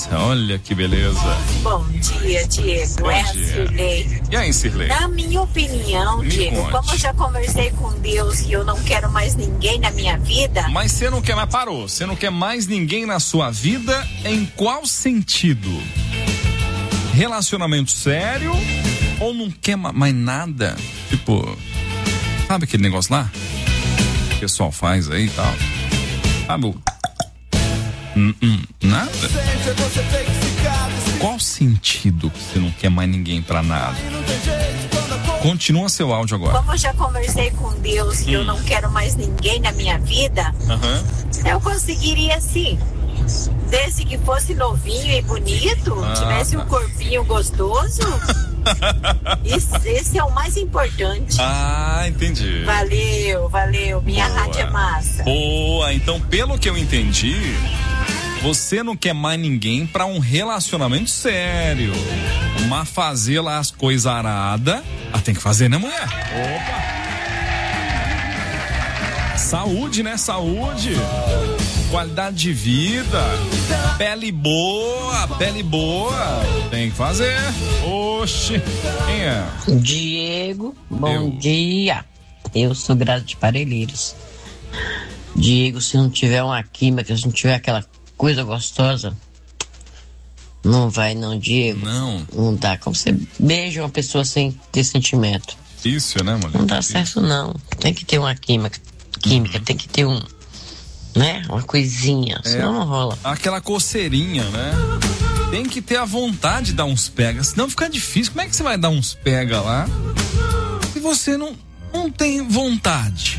Olha que beleza. Bom dia, Diego. É a Cirlei. E aí, Cirlei? Na minha opinião, Diego, como eu já conversei com Deus e eu não quero mais ninguém na minha vida. Mas você não quer mais, parou. Você não quer mais ninguém na sua vida em qual sentido? Relacionamento sério ou não quer mais nada? Tipo, sabe aquele negócio lá? Que o pessoal faz aí e tal. Sabe? Nada? Qual sentido que você não quer mais ninguém pra nada? Continua seu áudio agora. Como eu já conversei com Deus e eu não quero mais ninguém na minha vida, eu conseguiria sim. Desde que fosse novinho e bonito, tivesse um corpinho gostoso. Esse é o mais importante. Entendi. Valeu. Minha rádio é massa. Boa, então pelo que eu entendi, você não quer mais ninguém pra um relacionamento sério. Mas fazer lá as coisas aradas, tem que fazer, né, mulher? Opa! Saúde, né? Saúde. Qualidade de vida. Pele boa. Tem que fazer. Oxi. Quem é? Diego, bom dia. Eu sou Graça de Parelheiros. Diego, se não tiver uma química, se não tiver aquela coisa gostosa, não vai não, Diego. Não dá. Como você beija uma pessoa sem ter sentimento? Isso, né, mulher? Não dá certo, não. Tem que ter uma química, tem que ter né? Uma coisinha, senão não rola. Aquela coceirinha, né? Tem que ter a vontade de dar uns pega, senão fica difícil. Como é que você vai dar uns pega lá se você não tem vontade?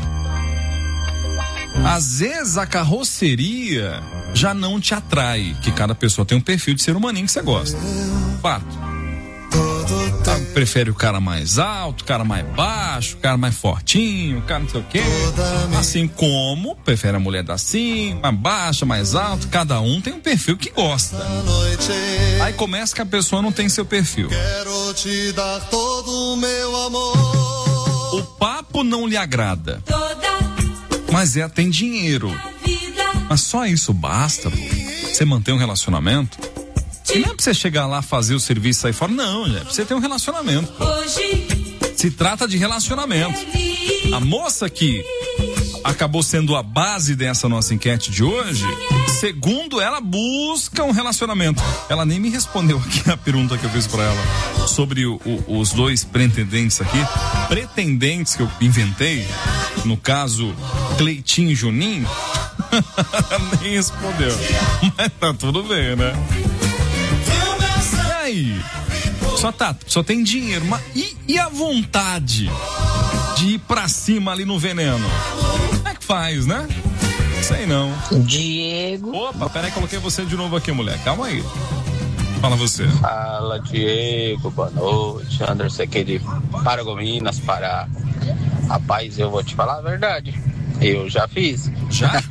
Às vezes a carroceria já não te atrai, que cada pessoa tem um perfil de ser humaninho que você gosta. Fato. Prefere o cara mais alto, o cara mais baixo, o cara mais fortinho, o cara não sei o quê. Assim como prefere a mulher assim, mais baixa, mais alto. Cada um tem um perfil que gosta. Aí começa que a pessoa não tem seu perfil. Quero te dar todo o meu amor. O papo não lhe agrada, mas tem dinheiro. Mas só isso basta, pô. Você manter um relacionamento. E não é pra você chegar lá, fazer o serviço e sair fora. Não, é pra você ter um relacionamento, pô. Se trata de relacionamento. A moça que acabou sendo a base dessa nossa enquete de hoje, segundo ela, busca um relacionamento. Ela nem me respondeu aqui a pergunta que eu fiz pra ela sobre os dois pretendentes aqui. Pretendentes que eu inventei, no caso, Cleitinho e Juninho. Nem respondeu. Mas tá tudo bem, né? E aí? Só tem dinheiro. Mas e a vontade de ir pra cima ali no veneno? Como é que faz, né? Sei não. Diego. Opa, peraí, coloquei você de novo aqui, mulher. Calma aí. Fala você. Fala, Diego. Boa noite. Anderson aqui de Paragominas, Pará. Rapaz, eu vou te falar a verdade. Eu já fiz. Já?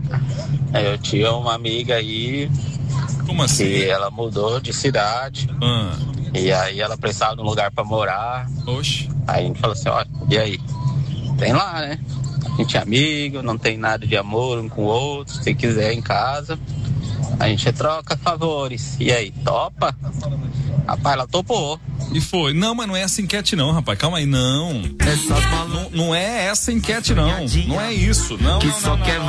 Eu tinha uma amiga aí. Como assim? Que ela mudou de cidade. E aí ela precisava de um lugar pra morar. Oxe. Aí a gente falou assim, ó, e aí? Tem lá, né? A gente é amigo, não tem nada de amor um com o outro. Se quiser em casa, a gente troca favores. E aí, topa? Rapaz, ela topou. E foi. Não, mas não é essa enquete não, rapaz. Calma aí, não. Não é essa enquete não. Não é isso. Não, que só quer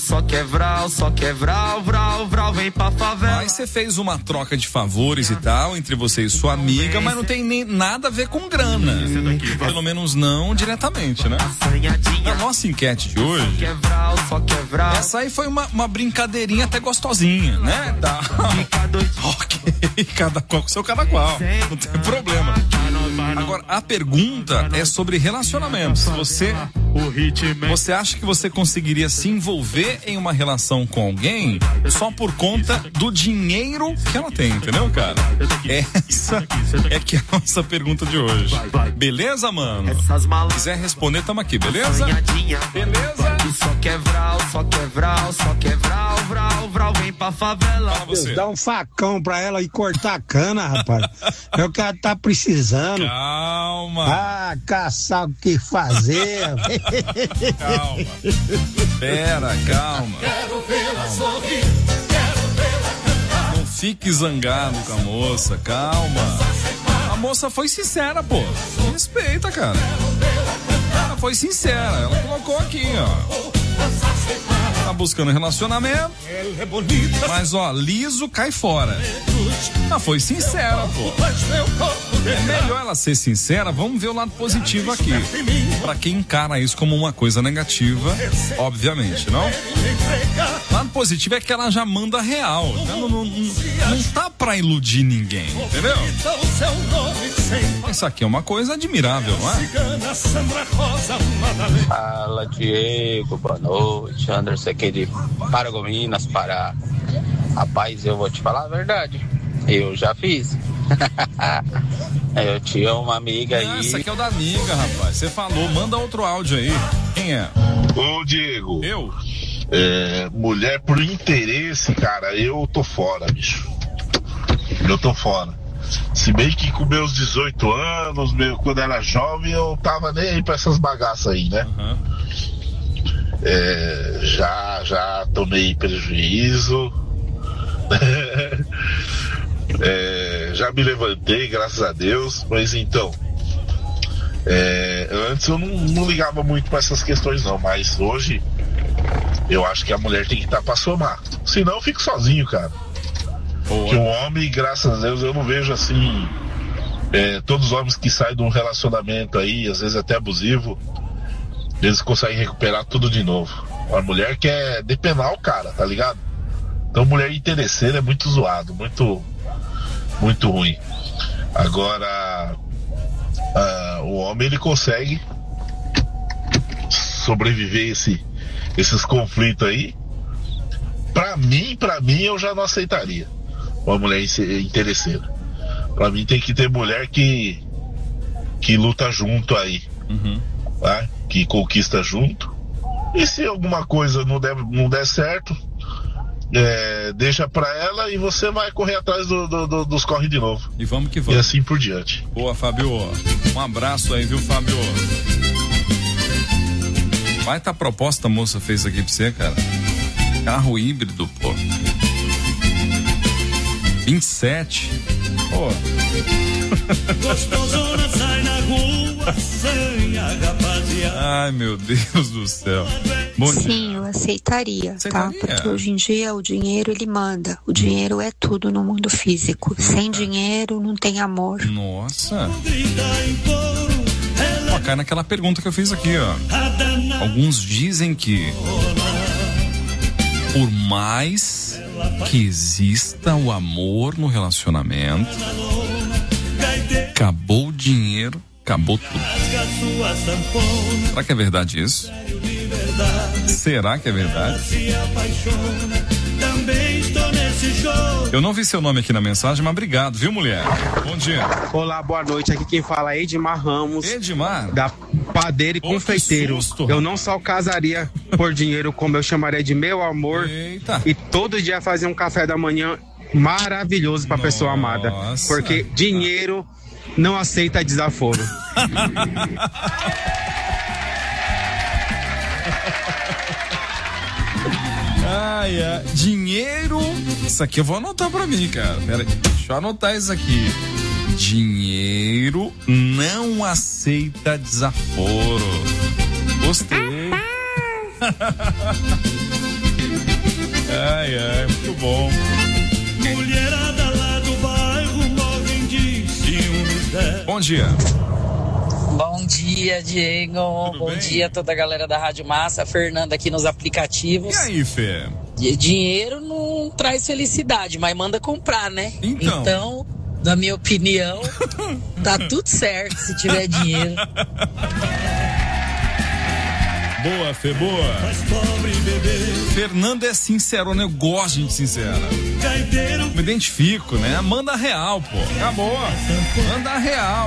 vral, vral, vem pra favela. Aí você fez uma troca de favores e tal, entre você e sua amiga, mas não tem nem nada a ver com grana. Pelo menos não diretamente, né? Na nossa enquete de hoje, essa aí foi uma brincadeirinha até gostosinha, né? Tá. Ok, cada qual com seu cada qual. Não tem problema. Agora, a pergunta é sobre relacionamentos. Você acha que você conseguiria se envolver em uma relação com alguém só por conta do dinheiro que ela tem, entendeu, cara? Essa é que é a nossa pergunta de hoje. Beleza, mano? Se quiser responder, tamo aqui, beleza? Beleza? Só quer vral, vem pra favela. Fala você. Dá um facão pra ela e cortar a cana, rapaz. É o que ela tá precisando. Calma. Caçar o que fazer. Calma. Pera, calma. Quero vê-la sorrir, fique zangado com a moça, calma. A moça foi sincera, pô. Respeita, cara. Ela foi sincera, ela colocou aqui, ó. Tá buscando relacionamento, mas ó, liso cai fora. Ela foi sincera, pô. É melhor ela ser sincera. Vamos ver o lado positivo aqui. Pra quem encara isso como uma coisa negativa, obviamente, não? O lado positivo é que ela já manda real. Não tá pra iludir ninguém, entendeu? Isso aqui é uma coisa admirável, não é? Fala, Diego, boa noite. Anderson aqui de Paragominas, Pará. Rapaz, eu vou te falar a verdade. Eu já fiz. Eu tinha uma amiga aí. Essa aqui é o da amiga, rapaz. Você falou, manda outro áudio aí. Quem é? Ô, Diego. Eu? Mulher por interesse, cara, eu tô fora, bicho. Eu tô fora. Se bem que com meus 18 anos, quando era jovem, eu tava nem aí pra essas bagaças aí, né? Uhum. Já tomei prejuízo. Já me levantei, graças a Deus. Mas então, antes eu não ligava muito pra essas questões não. Mas hoje eu acho que a mulher tem que estar pra somar. Senão eu fico sozinho, cara. Porque um homem, graças a Deus, eu não vejo assim, todos os homens que saem de um relacionamento aí, às vezes até abusivo, eles conseguem recuperar tudo de novo. A mulher quer depenar o cara, tá ligado? Então mulher interesseira é muito zoado, muito ruim. Agora o homem, ele consegue sobreviver esses conflitos aí. Pra mim eu já não aceitaria uma mulher interesseira. Pra mim tem que ter mulher que luta junto aí, tá? Que conquista junto. E se alguma coisa não der certo, deixa pra ela e você vai correr atrás dos corre de novo. E vamos que vamos. E assim por diante. Boa, Fábio. Um abraço aí, viu, Fábio? Vai tá a proposta a moça fez aqui pra você, cara. Carro híbrido, pô. 27. Pô. Gostosona sai na rua, sanha, rapaziada. Ai, meu Deus do céu. Bom dia. Sim, eu aceitaria, tá? Porque hoje em dia o dinheiro, ele manda. O dinheiro é tudo no mundo físico. Sem dinheiro não tem amor. Nossa. Ó, cai naquela pergunta que eu fiz aqui, ó. Alguns dizem que por mais que exista o amor no relacionamento, acabou o dinheiro, acabou tudo. Será que é verdade isso? Será que é verdade? Eu não vi seu nome aqui na mensagem, mas obrigado, viu, mulher? Bom dia. Olá, boa noite. Aqui quem fala é Edmar Ramos. Edmar? Da Padeiro e Confeiteiro. Susto, eu não só casaria por dinheiro, como eu chamaria de meu amor. Eita. E todo dia fazer um café da manhã maravilhoso pra pessoa amada. Porque dinheiro não aceita desaforo. Ai, dinheiro. Isso aqui eu vou anotar pra mim, cara. Pera aí, deixa eu anotar isso aqui. Dinheiro não aceita desaforo. Gostei. Ai, muito bom. Mulherada lá do bairro morrem de ciúmes. Bom dia. Bom dia, Diego. Bom dia a toda a galera da Rádio Massa. A Fernanda aqui nos aplicativos. E aí, Fê? Dinheiro não traz felicidade, mas manda comprar, né? Então, na minha opinião, tá tudo certo se tiver dinheiro. Boa, Fê, boa. Fernanda é sincerona, eu gosto de gente sincera. Me identifico, né? Manda real, pô. Acabou. Manda real.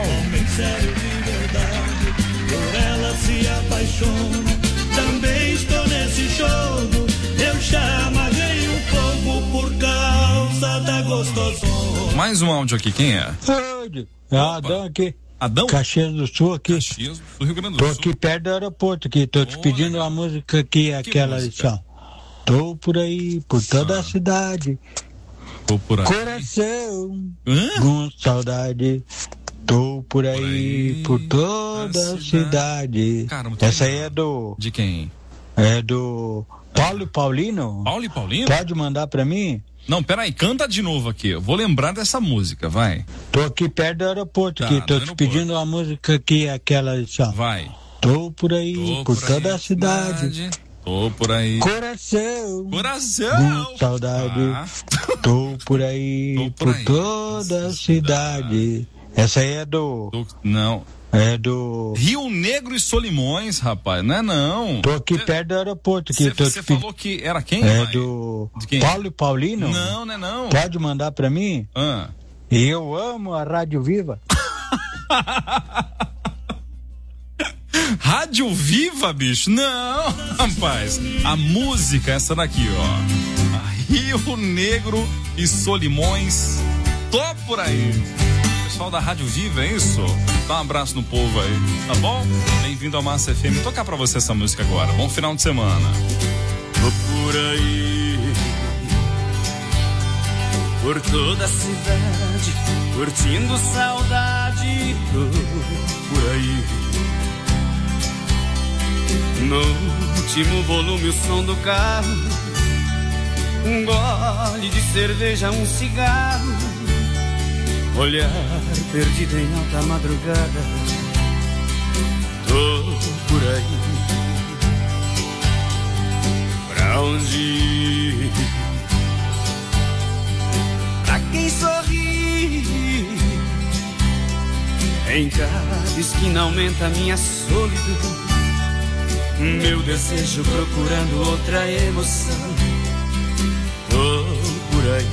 Por ela se apaixona. Também estou nesse jogo. Eu já amarrei um fogo por causa da gostosona. Mais um áudio aqui, quem é? É Adão aqui. Adão? Caxias do Sul aqui. Caxias do Rio Grande do Sul. Tô aqui perto do aeroporto aqui. Tô te pedindo uma música aqui, aquela lição. Tô por aí, por toda a cidade. Tô por aí. Coração, com saudade. Tô por aí, por toda a cidade. Caramba, essa aí é do... De quem? É do Paulo e Paulino. Paulo e Paulino? Pode mandar pra mim? Não, peraí, canta de novo aqui. Eu vou lembrar dessa música, vai. Tô aqui perto do aeroporto, aqui. Tô te pedindo uma música aqui, aquela só. Vai. Tô por aí, por toda a cidade. Tô por aí. Coração. Com saudade. Tô por aí, por toda a cidade. Essa aí é do... Não. É do... Rio Negro e Solimões, rapaz. Não é não. Tô aqui perto do aeroporto. Você falou que era quem? É do... Paulo e Paulino? Não, não é não. Pode mandar pra mim? Eu amo a Rádio Viva. Rádio Viva, bicho? Não, rapaz. A música, essa daqui, ó. Rio Negro e Solimões. Tô por aí. Pessoal da Rádio Viva, é isso? Dá um abraço no povo aí, tá bom? Bem-vindo ao Massa FM. Vou tocar pra você essa música agora. Bom final de semana. Tô por aí, por toda a cidade, curtindo saudade. Tô por aí, no último volume o som do carro, um gole de cerveja, um cigarro, olhar perdido em alta madrugada. Tô por aí, pra onde ir? Pra quem sorri, em cada esquina aumenta a minha solidão, meu desejo procurando outra emoção. Tô por aí,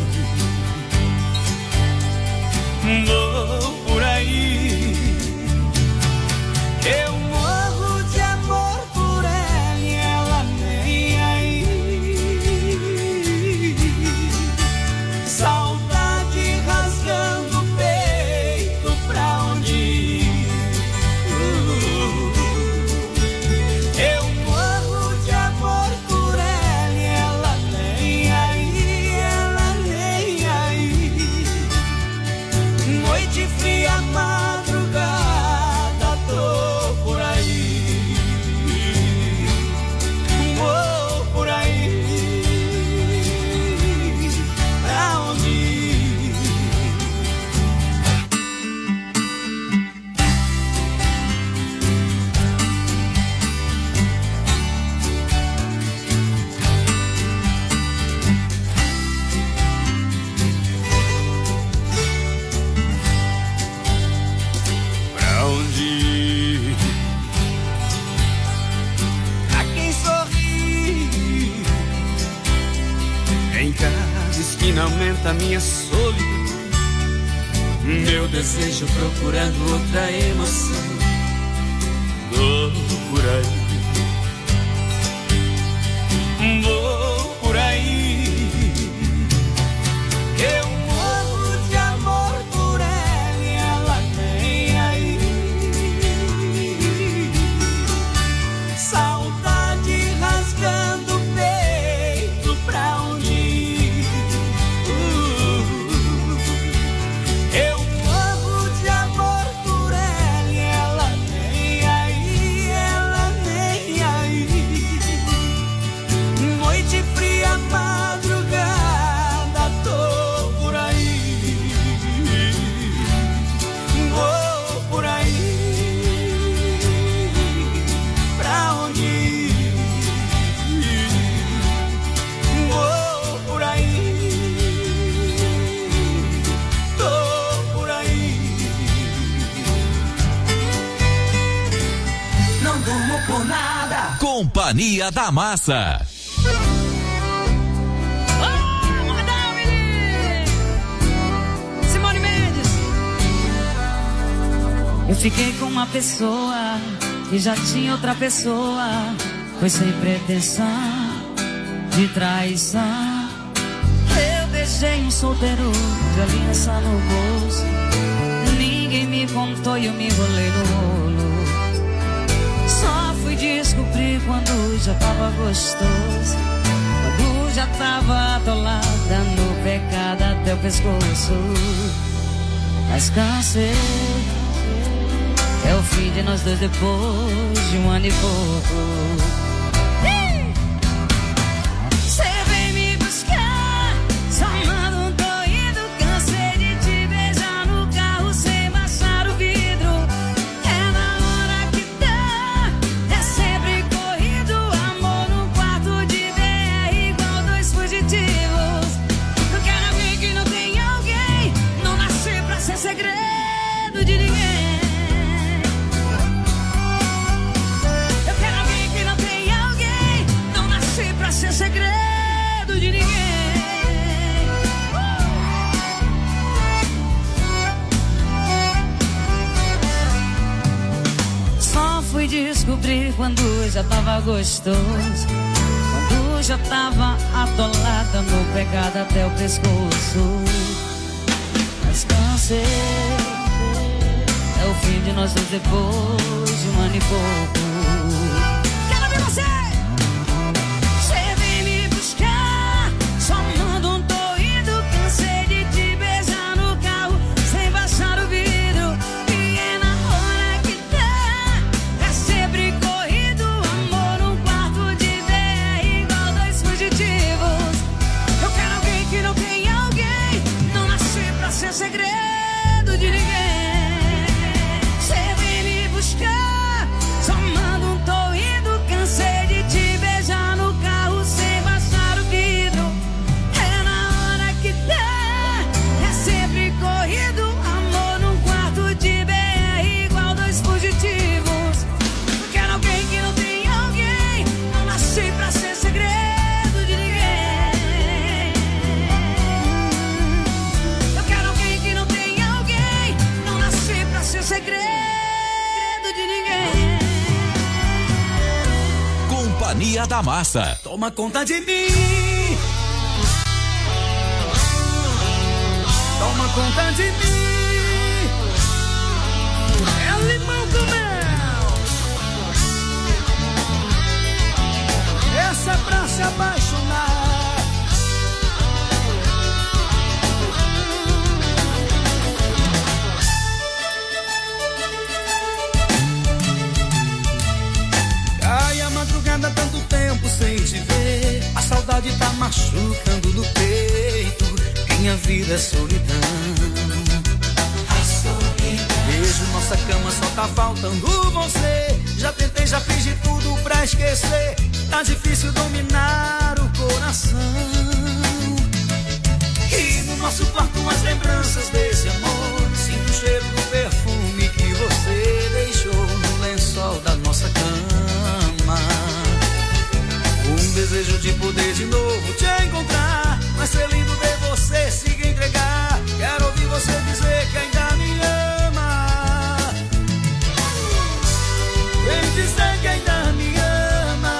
vou por aí, eu morro de amor por ela e ela nem aí. Saudade rasgando o peito, pra onde ir? Eu morro de amor por ela e ela nem aí, ela nem aí. Noite fria, madrugada, tô por aí, vou por aí, pra onde ir? Pra onde ir? Pra quem sorri, em cada esquina aumenta a minha solidão, meu desejo procurando outra emoção. Tô por aí, vou por aí, eu morro de amor por ela e ela nem aí. Saudade rasgando o peito, pra onde ir? Eu morro de amor por ela e ela nem aí, ela nem aí. Noite fria, madrugada, tô por aí, vou por aí, pra onde ir? Vou por aí, tô por aí. Não durmo por nada. Companhia da Massa. Simone Mendes. Eu fiquei com uma pessoa e já tinha outra pessoa, foi sem pretensão de traição. Eu deixei um solteiro de aliança no bolso, ninguém me contou e eu me enrolei no rolo. Só fui descobrir quando já tava gostoso, quando já já tava atolada no pecado até o pescoço. Mas cansei, é o fim de nós dois depois de 1 ano e pouco. Cê vem me buscar, só manda um doído. Cansei de te beijar no carro sem baixar o vidro. É na hora que dá, é sempre corrido. Amor no quarto de BR igual 2 fugitivos. Eu quero alguém que não tem alguém, não nasci pra ser segredo de ninguém. Eu quero alguém que não tem alguém, não nasci pra ser segredo de ninguém. Só fui descobrir quando já tava gostoso, quando já tava atolada no pecado até o pescoço. Mas cansei, é o fim de nós dois depois de 1 ano e pouco. Quero ver você! Você vem me buscar, só manda um doído. Cansei de te beijar no carro sem baixar o vidro. E é na hora que dá, é sempre corrido. Amor num quarto de BR igual 2 fugitivos. Eu quero alguém que não tem alguém, não nasci pra ser segredo de ninguém. Você vem me buscar, só manda um doído. Cansei de te beijar no carro sem baixar o vidro. É na hora que dá, é sempre corrido. Amor num quarto de BR igual 2 fugitivos. Eu quero alguém que não tem alguém, não nasci pra ser segredo de ninguém. Eu quero alguém que não tem alguém, não nasci pra ser segredo de ninguém. Companhia da Massa. Toma conta de mim. Toma conta de mim. É limão com mel. Essa é pra se apaixonar. Cai a madrugada, tanto tempo sem te ver. A saudade tá machucando no peito. Minha vida é solidão. Vejo nossa cama, só tá faltando você. Já tentei, já fiz de tudo pra esquecer. Tá difícil dominar o coração. E no nosso quarto as lembranças desse amor. Sinto o cheiro do perfume que você deixou no lençol da nossa cama. Um desejo de poder de novo te encontrar. Vai ser lindo ver você se entregar. Quero ouvir você dizer que ainda me ama. Vem dizer que ainda me ama.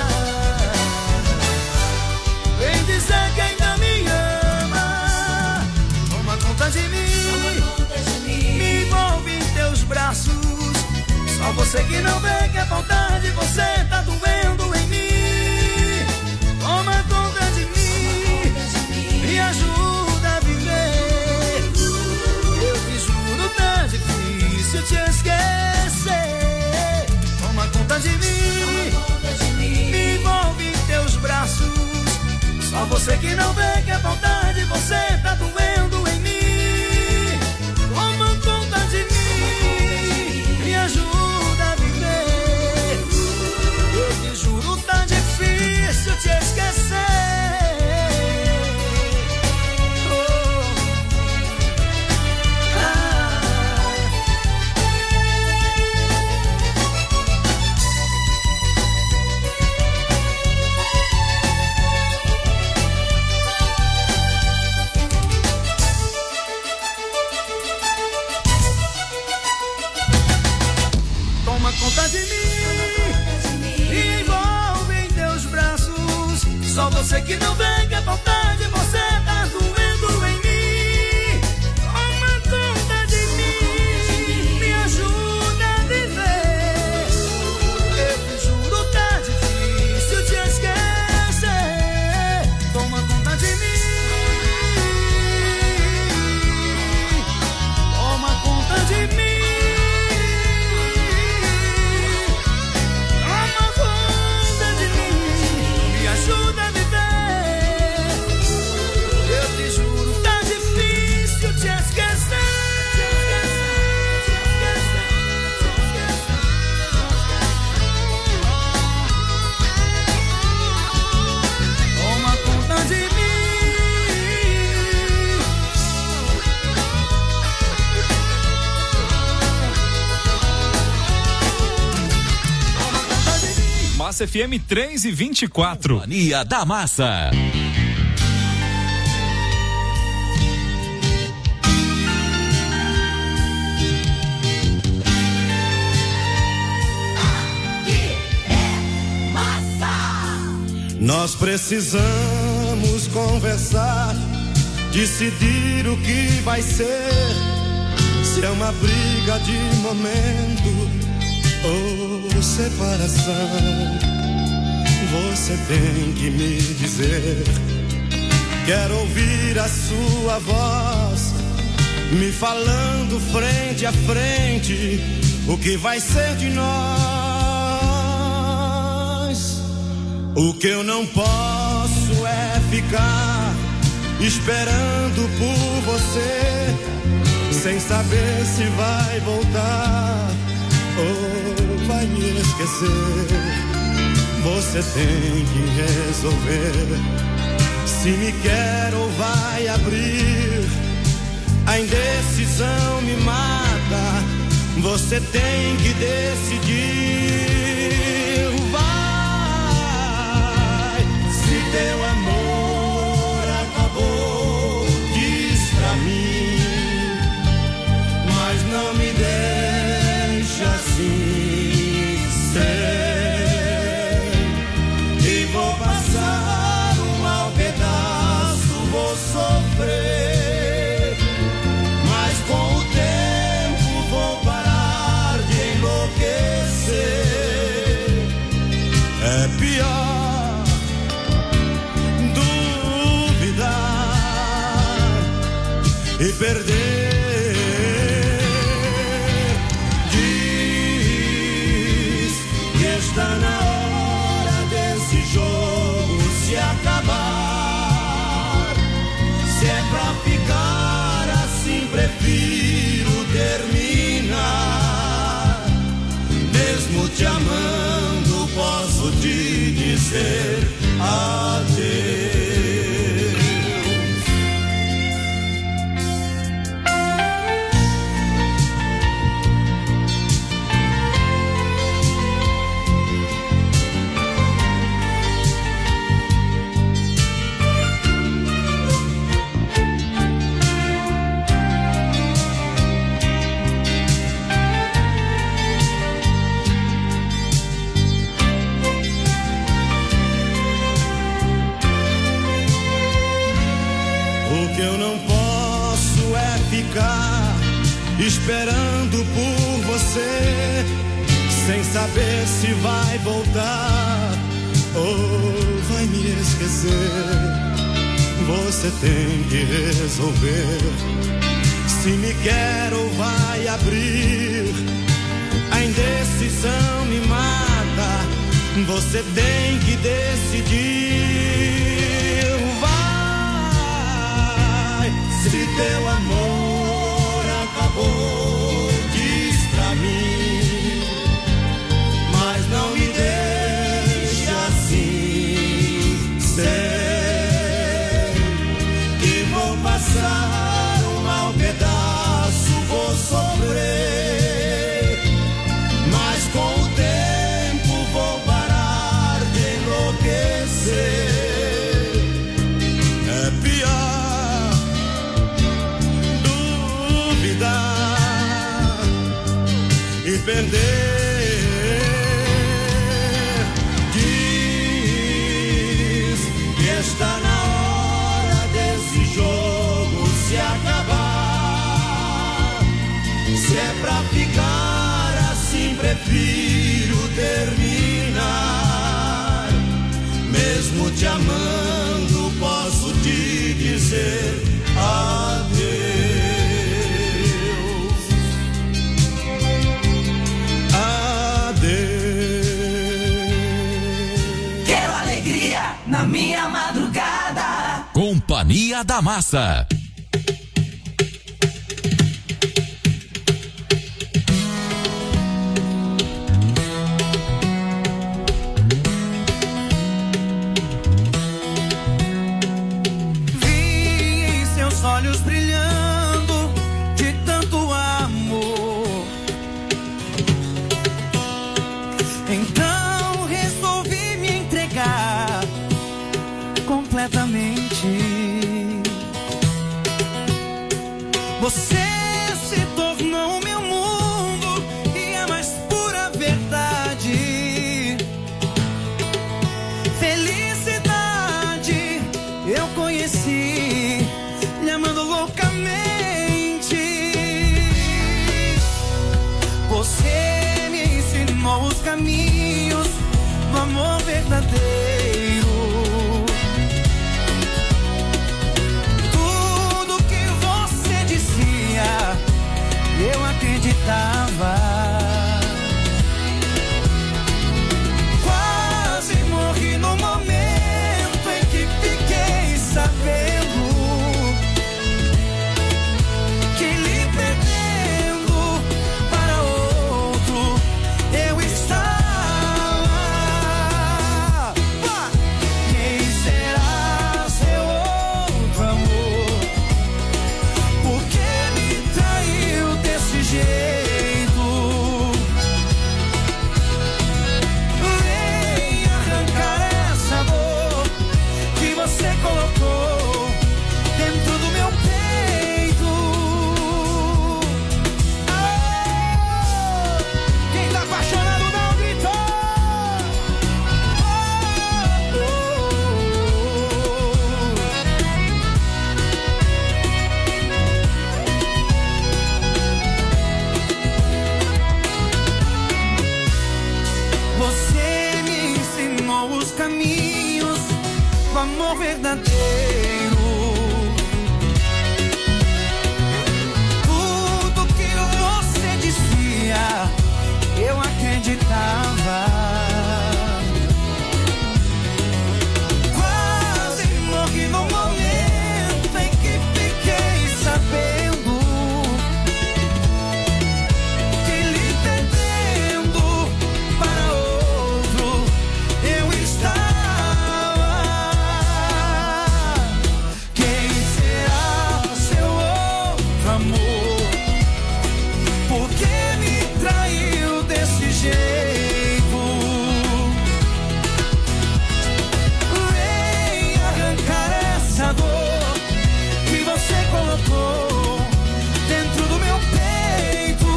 Vem dizer que ainda me ama. Toma conta de mim. Me envolve em teus braços. Só você que não vê que a vontade você tá doendo em mim. Toma conta de mim, me ajuda a viver. Eu te juro, tá difícil te esquecer. Toma conta de mim, me envolve em teus braços. Só você que não vê que a vontade você tá doendo em mim. Toma conta de mim, me ajuda a viver. Eu te juro, tá difícil te esquecer. Toma conta de mim, me envolve em teus braços. Só você que não vê que a vontade você tá doendo em mim. Toma conta de mim, me ajuda a viver. Eu te juro, tá difícil te esquecer. Massa FM 3h24. Companhia da Massa. Nós precisamos conversar, decidir o que vai ser. Se é uma briga de momento ou separação, você tem que me dizer. Quero ouvir a sua voz, me falando frente a frente o que vai ser de nós. O que eu não posso é ficar esperando por você, sem saber se vai voltar ou vai me esquecer. Você tem que resolver se me quer ou vai abrir. A indecisão me mata, você tem que decidir. Vai, se teu amor acabou, diz pra mim, mas não me deixa assim ser. E vou passar um mau pedaço, vou sofrer, mas com o tempo vou parar de enlouquecer. É pior duvidar e perder. Está na hora desse jogo se acabar. Se é pra ficar assim, prefiro terminar. Mesmo te amando, posso te dizer adeus. Esperando por você, sem saber se vai voltar ou vai me esquecer. Você tem que resolver se me quer ou vai abrir. A indecisão me mata, você tem que decidir. Vai, se teu amor acabou, diz pra mim, mas não me deixa assim ser. E vou passar um mau pedaço, vou sofrer, mas com o tempo vou parar de enlouquecer. É pior duvidar e perder. Diz que está na hora desse jogo se acabar. Se é pra ficar assim, prefiro terminar. Mesmo te amando, posso te dizer adeus. Quero alegria na minha madrugada. Companhia da Massa. Olhos brilhando de tanto amor, então resolvi Você se tornou meu mundo e a mais pura verdade. Felicidade eu conheci, lhe amando loucamente. Você me ensinou os caminhos do amor verdadeiro. Eu acreditava. Quase morri no momento em que fiquei sabendo que lhe perdendo para outro eu estava. Quem será seu outro amor? Por que me traiu desse jeito? Vem arrancar essa dor que você colocou dentro do meu peito. Quem tá apaixonado dá um grito. Você me ensinou os caminhos do amor verdadeiro. Tudo que você dizia, eu acreditava. Quase morri no momento em que fiquei sabendo que lhe perdendo para outro eu estava. Quem será seu outro amor? Por que me traiu desse jeito? Vem arrancar essa dor que você colocou dentro do meu peito.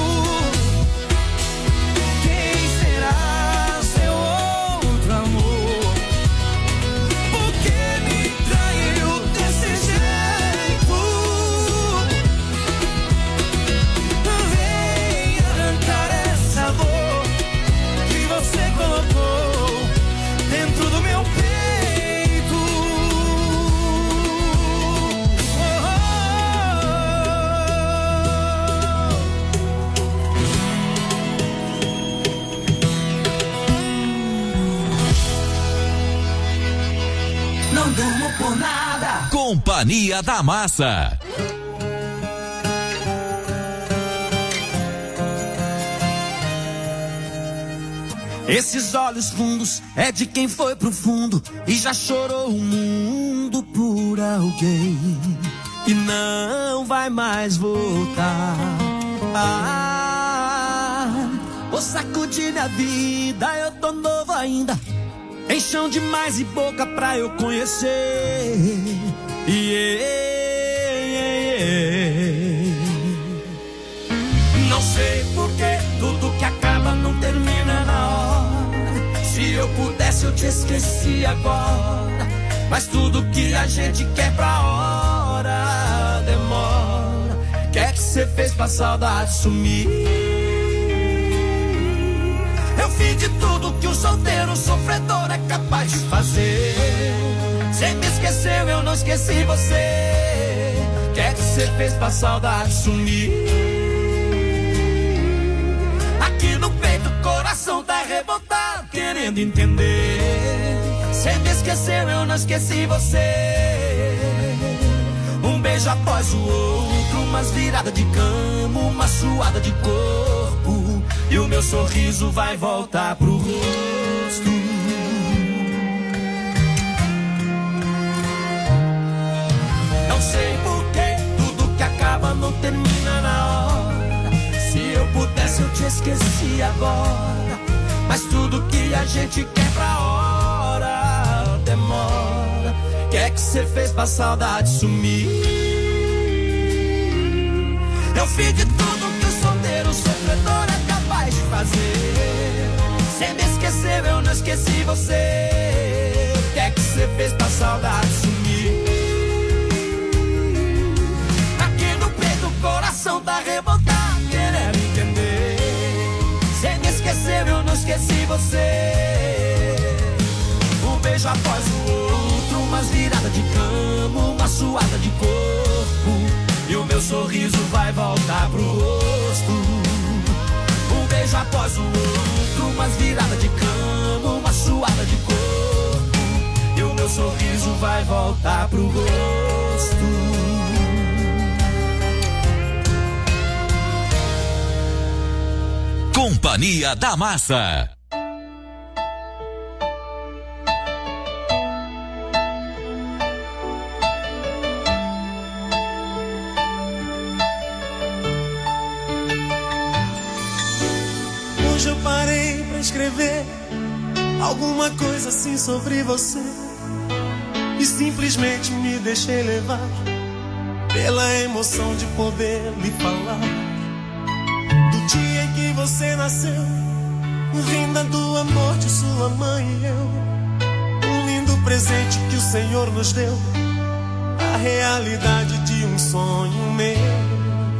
Quem será seu outro amor? Por que me traiu desse jeito? Vem arrancar essa dor que você colocou dentro do meu peito. Não durmo por nada. Companhia da Massa. Esses olhos fundos é de quem foi pro fundo e já chorou o mundo por alguém e não vai mais voltar. Vou sacudir minha vida, eu tô novo ainda. Tem chão demais e boca pra eu conhecer. Não sei porque tudo que acaba não termina na hora. Se eu pudesse eu te esqueci agora, mas tudo que a gente quer pra hora demora. Que você fez pra saudade sumir? Eu fiz de tudo que um solteiro sofredor é capaz de fazer. Cê me esqueceu, eu não esqueci você. Que você fez pra saudade sumir? Aqui no peito o coração tá revoltado, querendo entender. Cê me esqueceu, eu não esqueci você. Um beijo após o outro, umas viradas de cama, uma suada de corpo, e o meu sorriso vai voltar pro rosto. Não sei porquê, tudo que acaba não termina na hora. Se eu pudesse eu te esqueci agora, mas tudo que a gente quer pra hora demora. Que você fez pra saudade sumir? fiz de tudo que o solteiro sofredor é capaz de fazer. Cê me esqueceu, eu não esqueci você. O que é que cê fez pra saudade sumir? Aqui no peito o coração tá revoltado, querendo entender. Cê me esqueceu, eu não esqueci você. Um beijo após o outro, umas viradas de cama, uma suada de corpo, e o meu sorriso vai voltar pro rosto. Um beijo após o outro, umas viradas de cama, uma suada de corpo, e o meu sorriso vai voltar pro rosto. Companhia da Massa. Hoje eu parei pra escrever alguma coisa assim sobre você e simplesmente me deixei levar pela emoção de poder lhe falar do dia em que você nasceu, vinda do amor de sua mãe e eu. Um lindo presente que o Senhor nos deu, a realidade de um sonho meu.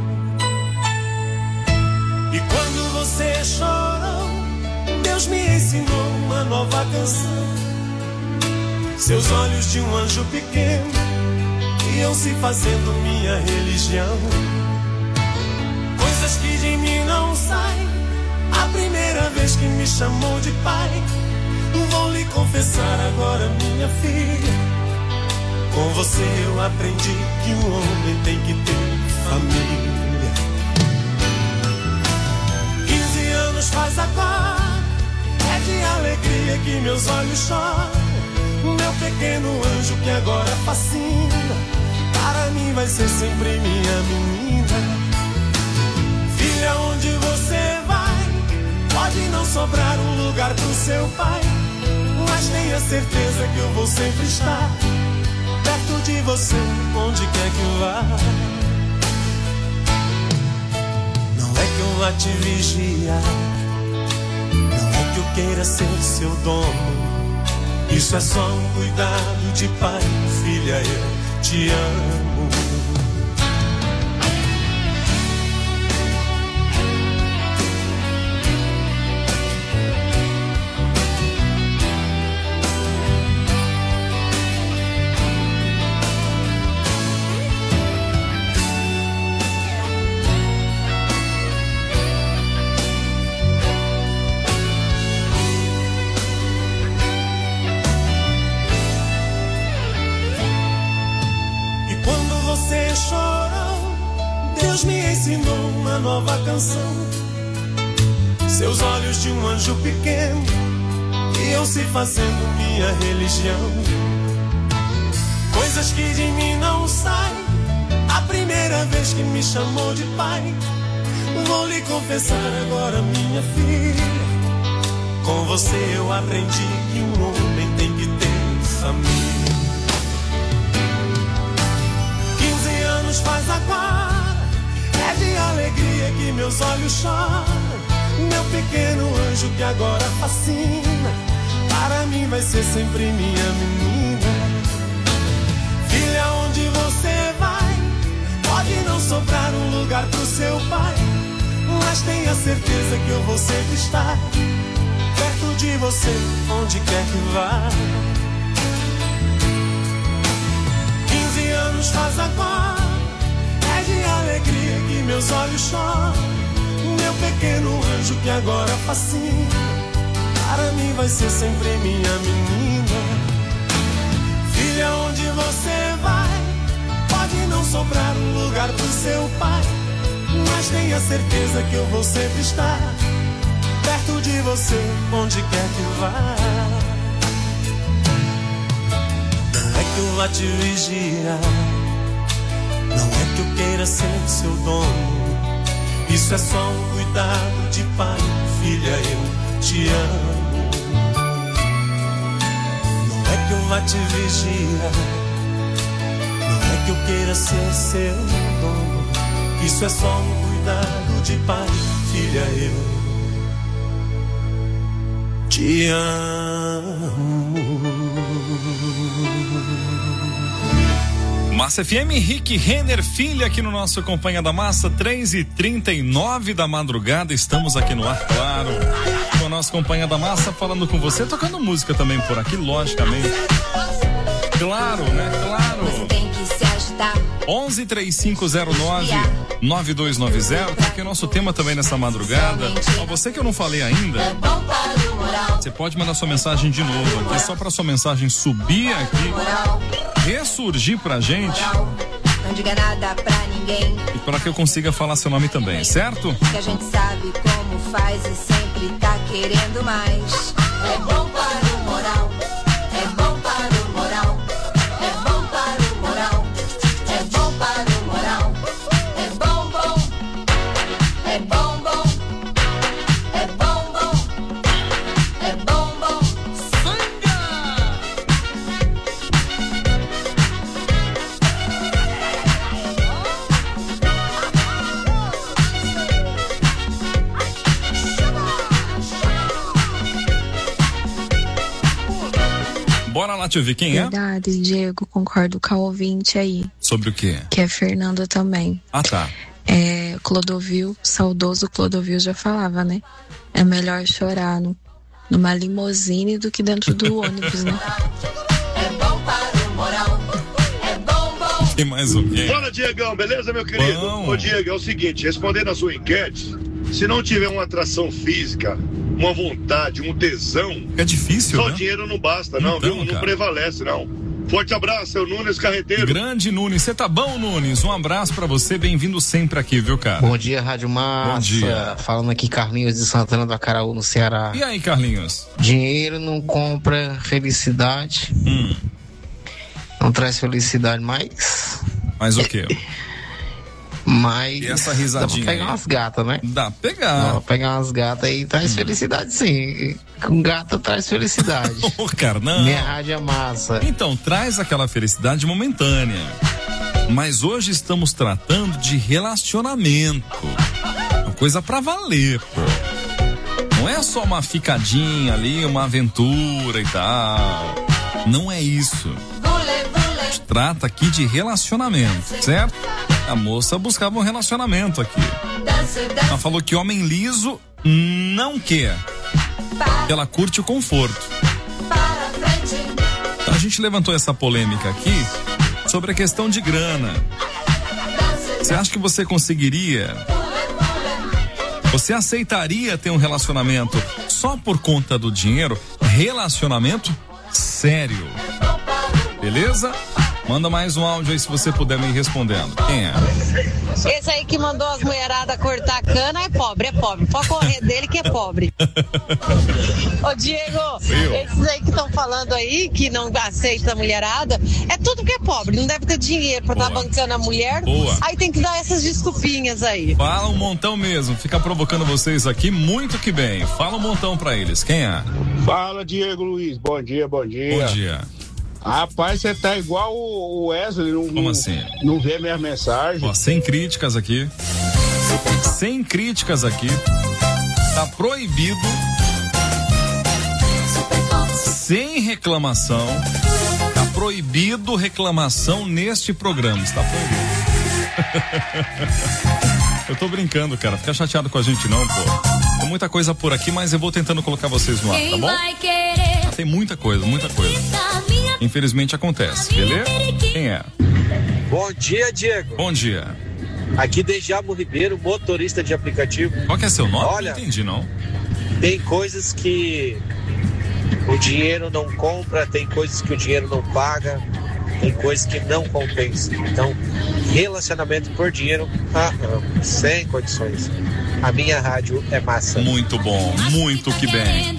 E quando você chorou, Deus me ensinou uma nova canção. Seus olhos de um anjo pequeno iam se fazendo minha religião. Coisas que de mim não saem, a primeira vez que me chamou de pai. Vou lhe confessar agora, minha filha, com você eu aprendi que um homem tem que ter família. 15 anos faz agora, é de alegria que meus olhos choram. Meu pequeno anjo que agora fascina, para mim vai ser sempre minha menina. Filha, onde você vai, pode não sobrar um lugar pro seu pai, mas tenha certeza que eu vou sempre estar perto de você, onde quer que vá. Não é que eu vá te vigiar, não é que eu queira ser seu dono. Isso é só um cuidado de pai, filha, eu te amo. Deus me ensinou uma nova canção. Seus olhos de um anjo pequeno iam se fazendo minha religião. Coisas que de mim não saem, a primeira vez que me chamou de pai. Vou lhe confessar agora, minha filha, com você eu aprendi que um homem tem que ter família. 15 anos faz agora, é de alegria que meus olhos choram. Meu pequeno anjo que agora fascina, para mim vai ser sempre minha menina. Filha, onde você vai, pode não sobrar um lugar pro seu pai, mas tenha certeza que eu vou sempre estar perto de você, onde quer que vá. 15 anos faz agora, é de alegria que meus olhos choram. Meu pequeno anjo que agora fascina, para mim vai ser sempre minha menina. Filha, onde você vai, pode não sobrar um lugar pro seu pai, mas tenha certeza que eu vou sempre estar perto de você, onde quer que vá. Não é que eu vá te vigiar, não é que eu queira ser seu dono. Isso é só um cuidado de pai, filha, eu te amo. Não é que eu vá te vigiar, não é que eu queira ser seu dono. Isso é só um cuidado de pai, filha, eu te amo. Massa FM, Rick Renner, filha, aqui no nosso Acompanha da Massa, 3h39 da madrugada, estamos aqui no ar, claro, com o nosso Acompanha da Massa, falando com você, tocando música também por aqui, logicamente. Claro, né? Claro. Você tem que se agitar. 11-3509-9290, tá aqui o nosso tema também nessa madrugada. Ó, você que eu não falei ainda, você pode mandar sua mensagem de novo aqui, só pra sua mensagem subir aqui, ressurgir pra gente. Não diga nada pra ninguém. E para que eu consiga falar seu nome também, certo? Que a gente sabe como faz e sempre tá querendo mais. É bom para o moral. É bom para o moral. É bom para o moral. É bom para o moral. É bom, bom. É bom, bom. É bom, bom. É bom, bom. Bora lá, deixa eu ver quem é. Verdade, Diego, concordo com a ouvinte aí. Sobre o quê? Que é Fernanda também. Ah, tá. Clodovil, saudoso Clodovil já falava, né? É melhor chorar numa limusine do que dentro do ônibus, né? É bom para o moral. É bom, bom. Tem mais um quê? Fala, Diegão, beleza, meu querido? Bom. Ô, Diego, é o seguinte, respondendo a sua enquete, se não tiver uma atração física, uma vontade, um tesão, é difícil, só né? dinheiro não basta, não, então, viu? Não cara, prevalece, não. Forte abraço, é o Nunes Carreteiro. Grande Nunes, você tá bom, Nunes? Um abraço pra você, bem-vindo sempre aqui, viu, cara? Bom dia, Rádio Massa. Bom dia. Falando aqui, Carlinhos de Santana do Acaraú, no Ceará. E aí, Carlinhos? Dinheiro não compra felicidade. Não traz felicidade mais. Mas o quê? Mas e essa risadinha dá pra pegar umas gatas, né? Dá pra pegar. Dá pra pegar umas gatas aí, traz felicidade, sim. Com gata traz felicidade. Ô, cara, não. Minha rádio é massa. Então, traz aquela felicidade momentânea. Mas hoje estamos tratando de relacionamento. Uma coisa pra valer, pô. Não é só uma ficadinha ali, uma aventura e tal. Não é isso. A gente trata aqui de relacionamento, certo? A moça buscava um relacionamento aqui. Ela falou que homem liso não quer. Ela curte o conforto. Então a gente levantou essa polêmica aqui sobre a questão de grana. Você acha que você conseguiria? Você aceitaria ter um relacionamento só por conta do dinheiro? Relacionamento sério. Beleza? Manda mais um áudio aí se você puder me ir respondendo. Quem é? Esse aí que mandou as mulheradas cortar a cana é pobre. Pode correr dele que é pobre. Ô Diego, esses aí que estão falando aí, que não aceita a mulherada, é tudo que é pobre, não deve ter dinheiro pra estar bancando a mulher. Boa. Aí tem que dar essas desculpinhas aí. Fala um montão mesmo, fica provocando vocês aqui muito que bem. Fala um montão pra eles, quem é? Fala, Diego Luiz, bom dia. Bom dia. Rapaz, você tá igual o Wesley. Como assim? Não vê minhas mensagens. Ó, sem críticas aqui. Sem críticas aqui. Tá proibido. Sem reclamação. Tá proibido reclamação neste programa. Está proibido. Eu tô brincando, cara. Fica chateado com a gente não, pô. Tem muita coisa por aqui, mas eu vou tentando colocar vocês no ar, tá bom? Tem muita coisa. Infelizmente acontece, beleza? Quem é? Bom dia, Diego. Bom dia. Aqui Dejabo Ribeiro, motorista de aplicativo. Qual que é seu nome? Olha, não entendi, não. Tem coisas que o dinheiro não compra, tem coisas que o dinheiro não paga, tem coisas que não compensa. Então, relacionamento por dinheiro, sem condições. A minha rádio é massa. Muito bom, muito que bem.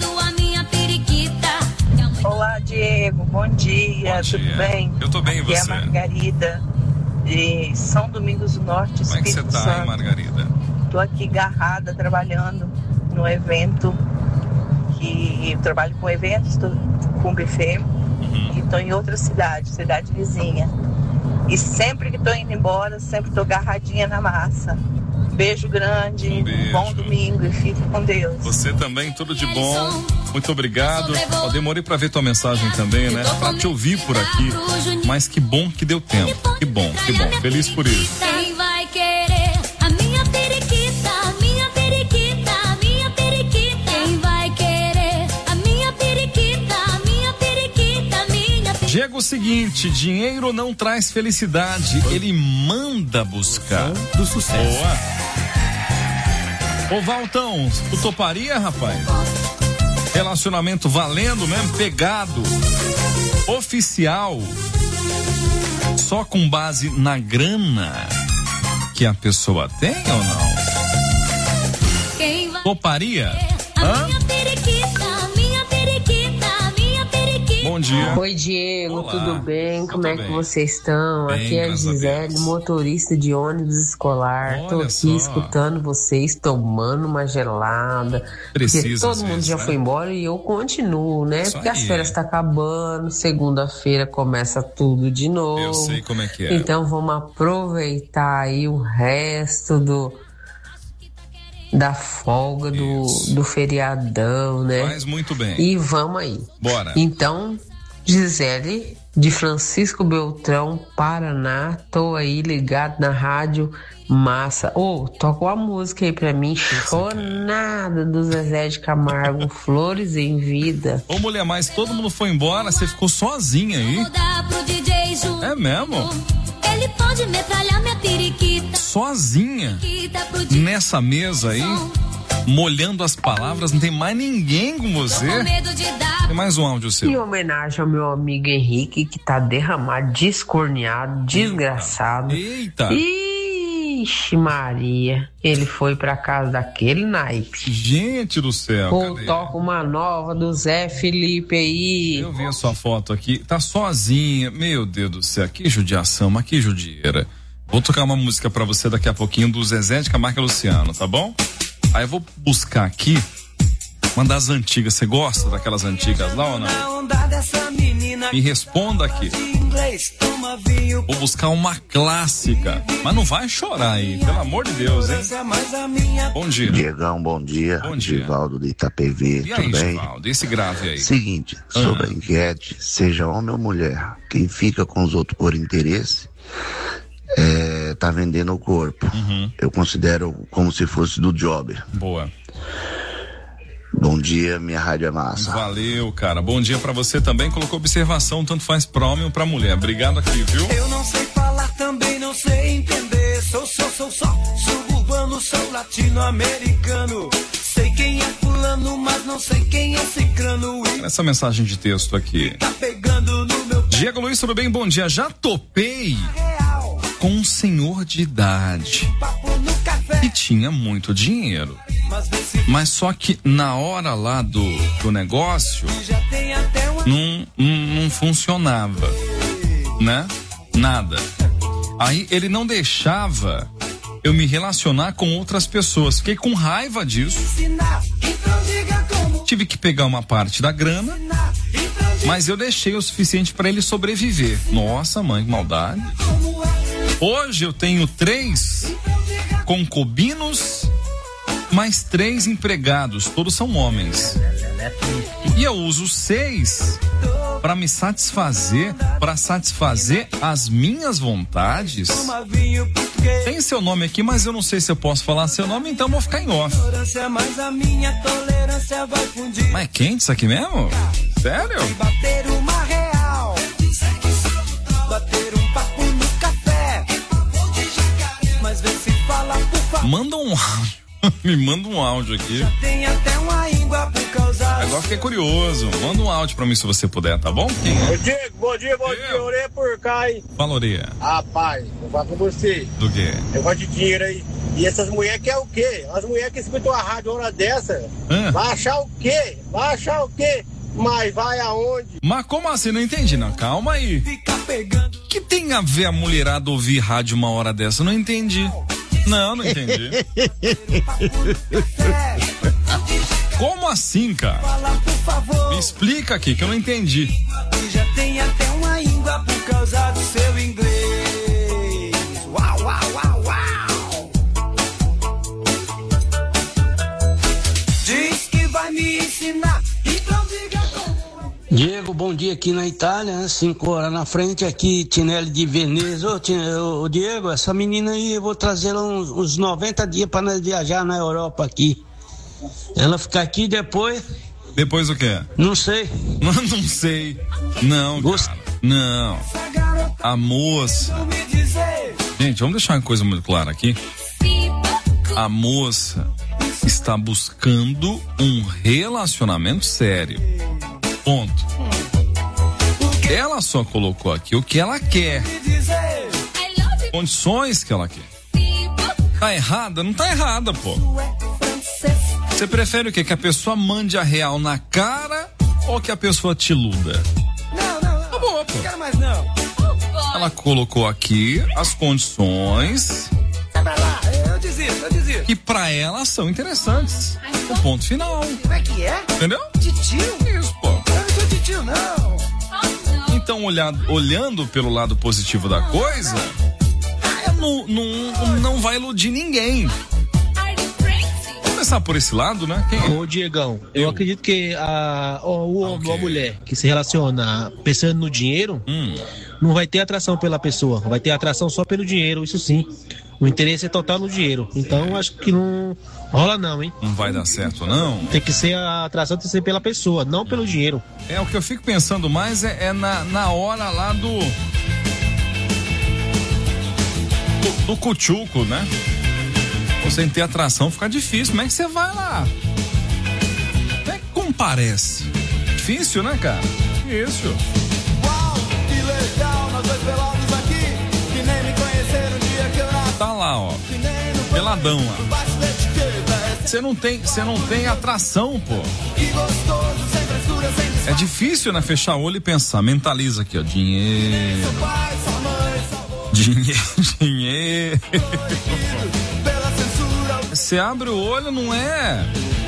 Olá, Diego, bom dia, tudo bem? Eu tô bem, e você? Aqui é a Margarida, de São Domingos do Norte, Como é que você tá, Santo. hein, Margarida? Tô aqui agarrada, trabalhando no evento, que eu trabalho com eventos, com buffet, e tô em outra cidade vizinha. E sempre que tô indo embora, sempre tô agarradinha na massa. Beijo grande, bom domingo e fique com Deus. Você também, tudo de bom. Muito obrigado. Demorei pra ver tua mensagem também, né? Pra te ouvir por aqui. Mas que bom que deu tempo. Que bom. Feliz por isso. Quem vai querer a minha periquita, a minha periquita, a minha periquita? Quem vai querer a minha periquita, a minha periquita, a minha periquita? Diego, o seguinte, dinheiro não traz felicidade, ele manda buscar. Do sucesso. Boa. Ô Valtão, tu toparia, rapaz? Relacionamento valendo mesmo, pegado, oficial, só com base na grana que a pessoa tem ou não? Toparia? Hã? Bom dia. Oi, Diego, olá. tudo bem? Como é que vocês estão? Bem, aqui é a Gisele, motorista de ônibus escolar. Olha Tô aqui só. escutando vocês, tomando uma gelada. Precisa, porque todo às mundo vezes, já né? foi embora e eu continuo, né? Isso porque as aí. férias tá acabando, segunda-feira começa tudo de novo. Eu sei como é que é. Então vamos aproveitar aí o resto da folga do feriadão, né? Faz muito bem. E vamos aí. Bora. Então, Gisele, de Francisco Beltrão, Paraná, tô aí ligado na rádio Massa. Toca uma música aí pra mim, Chonada do Zezé de Camargo, Flores em Vida. Ô mulher, mas todo mundo foi embora, você ficou sozinha aí? É mesmo? Ele pode metralhar minha periquita. Sozinha? Nessa mesa aí? Molhando as palavras, não tem mais ninguém com você? Tem mais um áudio seu. Em homenagem ao meu amigo Henrique, que tá derramado, descorneado, desgraçado. Eita! Ixi, Maria, ele foi pra casa daquele naipe. Gente do céu, cadê? Toca uma nova do Zé Felipe aí. Eu vi a sua foto aqui, tá sozinha, meu Deus do céu, que judiação, mas que judieira. Vou tocar uma música pra você daqui a pouquinho do Zezé de Camargo e Luciano, tá bom? Aí eu vou buscar aqui uma das antigas, você gosta daquelas antigas lá ou não? Me responda aqui. Vou buscar uma clássica, mas não vai chorar aí, pelo amor de Deus, hein? Bom dia. Diegão, bom dia. Bom dia. Givaldo de Itapevi, E aí, tudo bem? Givaldo, esse grave aí? Seguinte, sobre a enquete, seja homem ou mulher, quem fica com os outros por interesse, tá vendendo o corpo. Eu considero como se fosse do job. Boa. Bom dia, minha rádio é massa. Valeu, cara. Bom dia pra você também. Colocou observação, tanto faz pra homem ou pra mulher. Obrigado aqui, viu? Eu não sei falar, também não sei entender. Sou suburbano, sou latino-americano. Sei quem é fulano, mas não sei quem é cicrano. Essa mensagem de texto aqui. Diego Luiz, tudo bem? Bom dia. Já topei com um senhor de idade que tinha muito dinheiro. Mas só que na hora lá do negócio não funcionava, né? Nada. Aí ele não deixava eu me relacionar com outras pessoas. Fiquei com raiva disso. Tive que pegar uma parte da grana, mas eu deixei o suficiente para ele sobreviver. Nossa, mãe, que maldade. Hoje eu tenho 3 concubinos, mais 3 empregados, todos são homens. E eu uso 6 para me satisfazer, para satisfazer as minhas vontades. Tem seu nome aqui, mas eu não sei se eu posso falar seu nome, então vou ficar em off. Mas é quente isso aqui mesmo? Sério? Manda um áudio. Me manda um áudio aqui. Agora fiquei curioso. Manda um áudio pra mim se você puder, tá bom? Ô Diego, bom dia. Orei por cá, hein? Fala, Oreia. Rapaz, vou falar com você. Do quê? Eu gosto de dinheiro aí. E essas mulheres que é o quê? As mulheres que escutam a rádio uma hora dessa. Vai achar o quê? Mas vai aonde? Mas como assim? Não entendi, não. Calma aí. O que tem a ver a mulherada ouvir rádio uma hora dessa? Não entendi. Não entendi. Como assim, cara? Me explica aqui que eu não entendi. Já tem até uma íngua por causa do seu inglês. Uau, uau, uau, uau. ensinar. Então diga como. Diego, bom dia aqui na Itália, né? 5 horas na frente, aqui, Tinelli de Veneza. Ô, Diego, essa menina aí, eu vou trazer ela uns 90 dias pra nós viajar na Europa aqui. Ela ficar aqui depois... Depois o quê? Não sei. Não sei. Não, cara. Não. A moça... Gente, vamos deixar uma coisa muito clara aqui. A moça está buscando um relacionamento sério. Ponto. Ela só colocou aqui o que ela quer. Condições que ela quer. Tá errada? Não tá errada, pô. Você prefere o quê? Que a pessoa mande a real na cara ou que a pessoa te iluda? Não. Tá bom, pô. Não quero mais não. Ela colocou aqui as condições. Sai pra lá, eu desisto. Que pra ela são interessantes. O ponto final. Como é que é? Entendeu? Titio? Isso, pô. Eu não sou titio, não. Então, olhando pelo lado positivo da coisa, não vai iludir ninguém. Começar por esse lado, né? Ô, Diegão, eu acredito que o homem ou a mulher que se relaciona pensando no dinheiro, não vai ter atração pela pessoa, vai ter atração só pelo dinheiro, isso sim. O interesse é total no dinheiro. Então, acho que não rola não, hein? Não vai dar certo, não? Tem que ser a atração, tem que ser pela pessoa, não pelo dinheiro. O que eu fico pensando mais é na hora lá do cuchuco, né? Sem ter atração fica difícil. Como é que você vai lá? Como é que comparece? Difícil, né, cara? Isso. Uau, que legal, nós dois pelados aqui, que nem me conheceram no dia que eu nasci. Tá lá, ó. Peladão lá. Você não tem atração, pô. É difícil, né? Fechar o olho e pensar. Mentaliza aqui, ó. Dinheiro. Você abre o olho, não é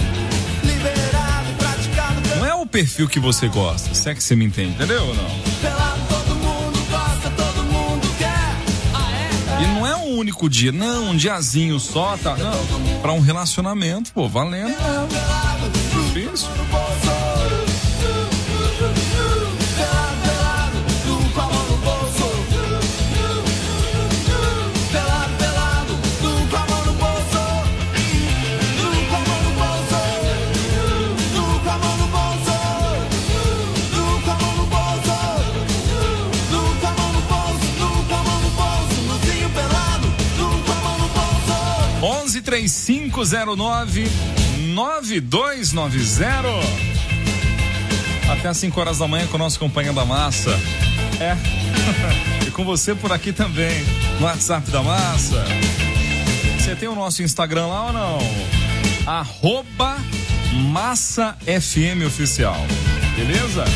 o perfil que você gosta, se é que você me entende, entendeu ou não? E não é um único dia, não, um diazinho só, tá? Não, pra um relacionamento, pô, valendo mesmo. Difícil. onze 3509-9290. Até às 5 horas da manhã com o nosso Companhia da Massa. E com você por aqui também, no WhatsApp da Massa. Você tem o nosso Instagram lá ou não? @MassaFMOficial. Beleza?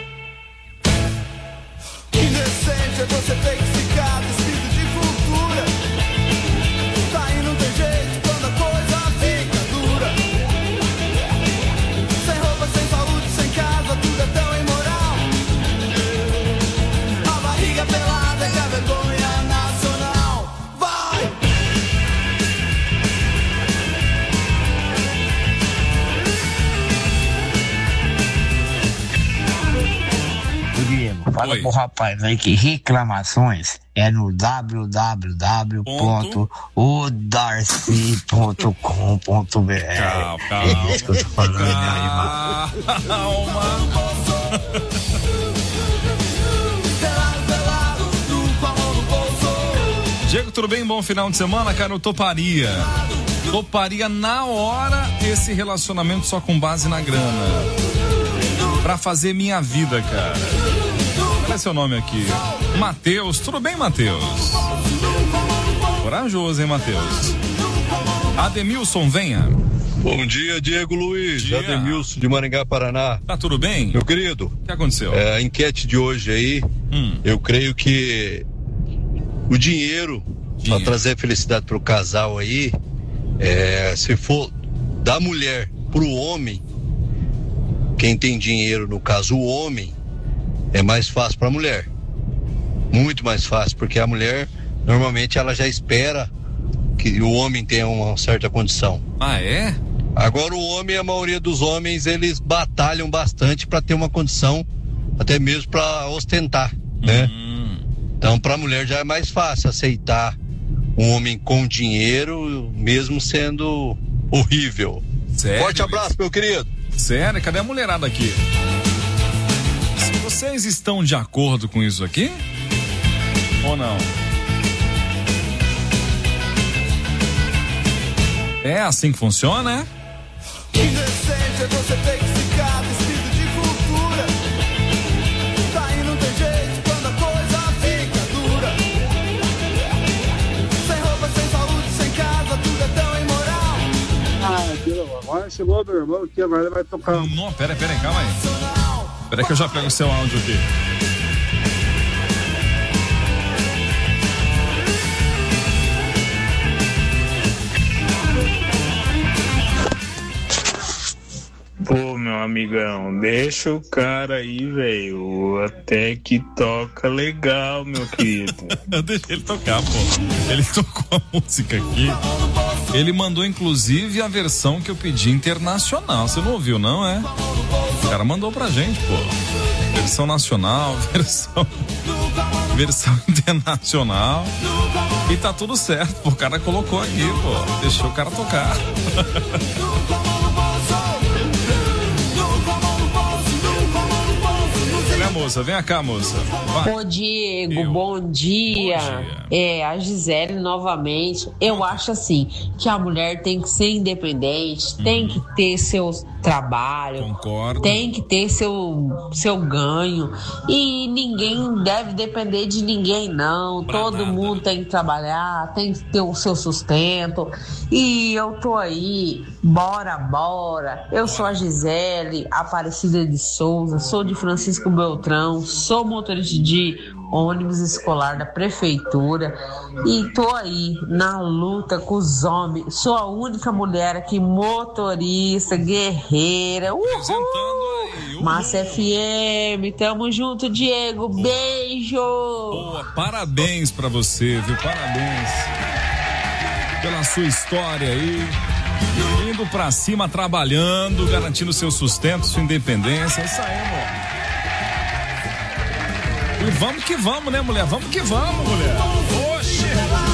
Indecente é você ter que ficar despido de cultura. Tá aí, não tem jeito quando a coisa fica dura. Sem roupa, sem saúde, sem casa, tudo é tão imoral. A barriga pelada que é a vergonha nacional. Vai! Diego, fala pro rapaz aí que reclamações é no www.odarcy.com.br. Calma. É isso que eu tô falando, Diego, tudo bem? Bom final de semana, cara. Eu toparia na hora esse relacionamento só com base na grana. Pra fazer minha vida, cara. Qual é seu nome aqui? Matheus. Tudo bem, Matheus? Corajoso, hein, Matheus? Ademilson, venha. Bom dia, Diego Luiz. Ademilson de Maringá, Paraná. Tá tudo bem? Meu querido. O que aconteceu? A enquete de hoje aí, eu creio que o dinheiro para trazer felicidade pro casal aí, se for da mulher pro homem, quem tem dinheiro, no caso o homem, é mais fácil para a mulher. Muito mais fácil, porque a mulher, normalmente, ela já espera que o homem tenha uma certa condição. Ah, é? Agora o homem, a maioria dos homens, eles batalham bastante para ter uma condição, até mesmo para ostentar, né? Então para a mulher já é mais fácil aceitar um homem com dinheiro, mesmo sendo horrível. Sério? Forte abraço, meu querido. Sério? Cadê a mulherada aqui? Vocês estão de acordo com isso aqui? Ou não? É assim que funciona, é? Indecente, você tem que ficar vestido de cultura. Daí não tem jeito quando a coisa fica dura. Sem roupa, sem saúde, sem casa, tudo é tão imoral. Agora chegou meu irmão aqui, agora ele vai tocar. Não, pera aí, calma aí. Pera aí que eu já pego o seu áudio aqui. Pô, meu amigão, deixa o cara aí, velho. Até que toca legal, meu querido. Deixa ele tocar, pô. Ele tocou a música aqui. Ele mandou, inclusive, a versão que eu pedi internacional. Você não ouviu, não, é? O cara mandou pra gente, pô. Versão nacional, versão internacional. E tá tudo certo, pô. O cara colocou aqui, pô. Deixou o cara tocar. Moça, vem cá, moça. Ô Diego, bom dia. A Gisele novamente. Eu acho assim que a mulher tem que ser independente, tem que ter seu trabalho, concordo, tem que ter seu ganho e ninguém deve depender de ninguém não. Todo mundo tem que trabalhar, tem que ter o seu sustento e eu tô aí, bora. Eu sou a Gisele Aparecida de Souza, sou de Francisco Beltrão, sou motorista de ônibus escolar da prefeitura e tô aí na luta com os homens. Sou a única mulher aqui motorista, guerreira. Uhul! Massa FM, tamo junto, Diego. Beijo! Boa, parabéns pra você, viu? Parabéns pela sua história aí. Indo pra cima, trabalhando, garantindo seu sustento, sua independência. É isso aí, amor. E vamos que vamos, né, mulher? Vamos que vamos, mulher. Oxê!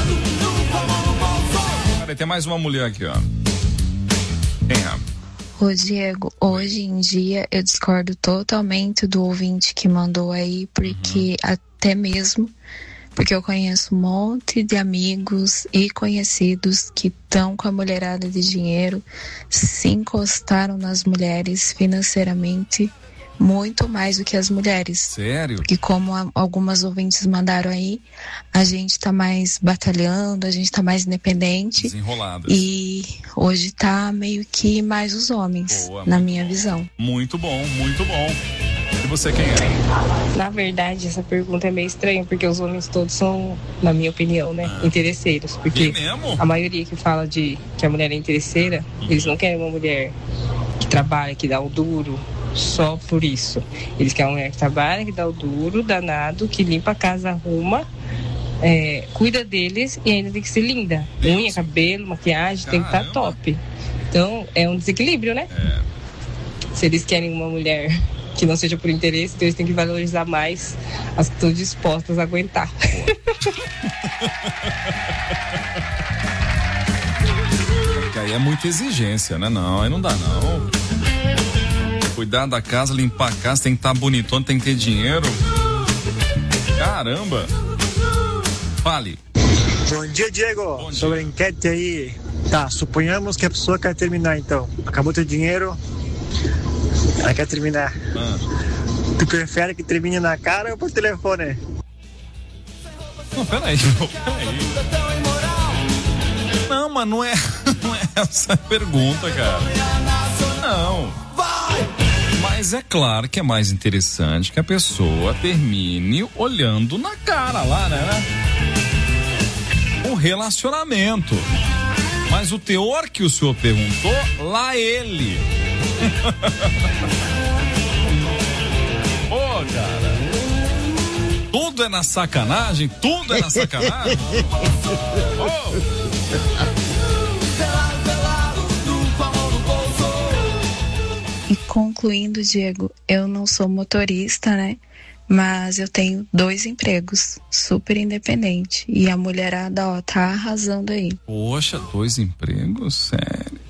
Peraí, tem mais uma mulher aqui, ó. Quem é? Ô, Diego, hoje em dia eu discordo totalmente do ouvinte que mandou aí, porque até mesmo porque eu conheço um monte de amigos e conhecidos que estão com a mulherada de dinheiro, se encostaram nas mulheres financeiramente muito mais do que as mulheres. Sério? Porque como algumas ouvintes mandaram aí, a gente tá mais batalhando, a gente tá mais independente. Desenroladas. E hoje tá meio que mais os homens, boa, na minha visão. Muito bom, muito bom. E você quem é? Na verdade, essa pergunta é meio estranha, porque os homens todos são, na minha opinião, né, interesseiros. Porque a maioria que fala que a mulher é interesseira, eles não querem uma mulher que trabalha, que dá o duro, só por isso. Eles querem uma mulher que trabalha, que dá o duro, danado, que limpa a casa, arruma, cuida deles e ainda tem que ser linda. Unha, cabelo, maquiagem, tem que estar top. Então, é um desequilíbrio, né? Se eles querem uma mulher que não seja por interesse, então eles têm que valorizar mais as que estão dispostas a aguentar. Porque aí é muita exigência, né? Não, aí não dá, não. Cuidar da casa, limpar a casa, tem que estar bonitona, tem que ter dinheiro. Caramba! Fale. Bom dia, Diego. Bom dia. Sobre a enquete aí. Tá, suponhamos que a pessoa quer terminar, então. Acabou teu dinheiro, ela quer terminar. Tu prefere que termine na cara ou por telefone? Não, peraí. Não, mas não é essa a pergunta, cara. Não. Mas é claro que é mais interessante que a pessoa termine olhando na cara lá, né? O relacionamento. Mas o teor que o senhor perguntou, lá ele. Pô, cara. Tudo é na sacanagem? Tudo é na sacanagem? E concluindo, Diego, eu não sou motorista, né? Mas eu tenho 2 empregos, super independente. E a mulherada, ó, tá arrasando aí. Poxa, 2 empregos? Sério?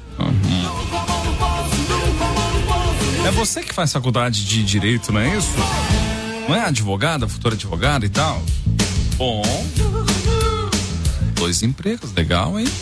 É você que faz faculdade de Direito, não é isso? Não é advogada, futura advogada e tal? Bom. 2 empregos, legal, hein?